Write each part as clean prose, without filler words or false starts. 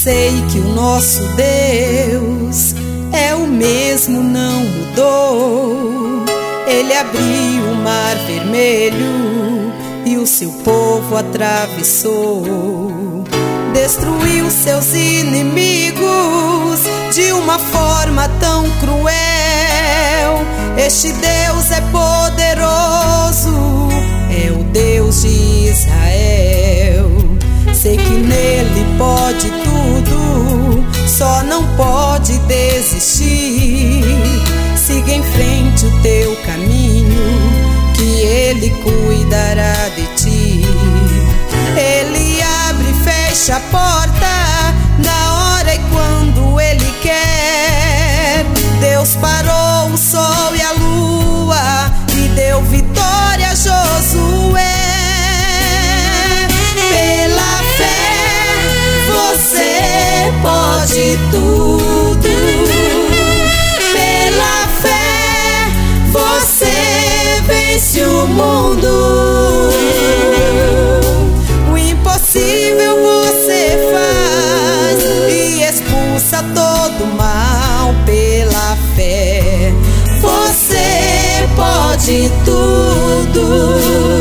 sei que o nosso Deus é o mesmo, não mudou. Ele abriu o mar vermelho e o seu povo atravessou. Destruiu seus inimigos de uma forma tão cruel. Este Deus é poderoso, é o Deus de Israel. Sei que nele pode tudo, só não pode desistir. Siga em frente o teu caminho, que ele cuidará de ti. Ele abre e fecha a porta na hora e quando ele quer. Deus parou o sol e a lua e deu vitória a Josué. Pela fé você pode tudo. Pela fé você vence o mundo. O impossível você faz e expulsa todo mal. Pela fé você pode tudo.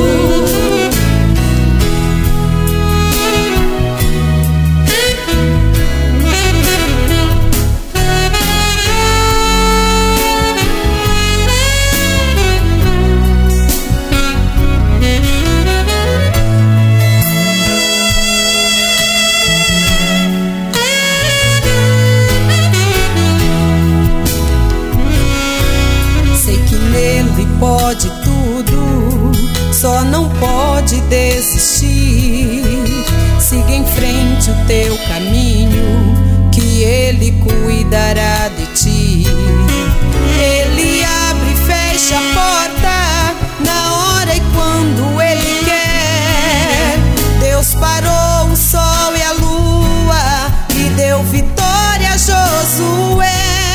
Pode tudo, só não pode desistir. Siga em frente o teu caminho, que ele cuidará de ti. Ele abre e fecha a porta na hora e quando ele quer. Deus parou o sol e a lua e deu vitória a Josué.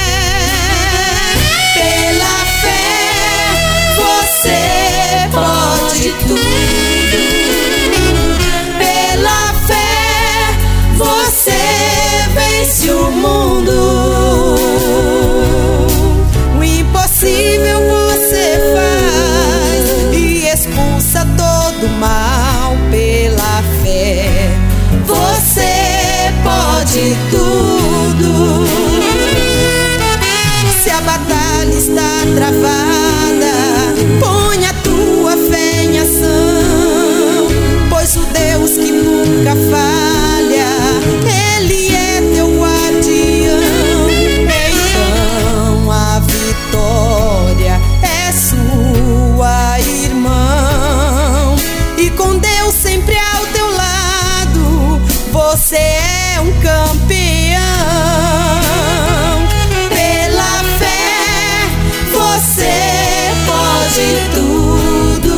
Pela fé você pode tudo. Pela fé você vence o mundo. O impossível você faz e expulsa todo mal. Pela fé você pode tudo. Se a batalha está travada, põe a tua fé em ação, pois o Deus que nunca falha, ele é teu guardião. Então a vitória é sua, irmão, e com Deus sempre ao teu lado, você é um campeão. Pela fé você pode tudo.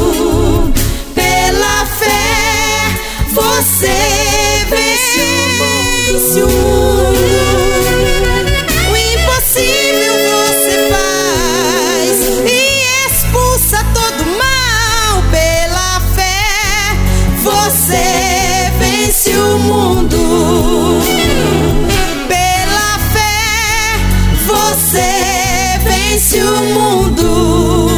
Pela fé você vence o mundo. O impossível você faz e expulsa todo mal. Pela fé você vence o mundo. Pela fé você vence o mundo.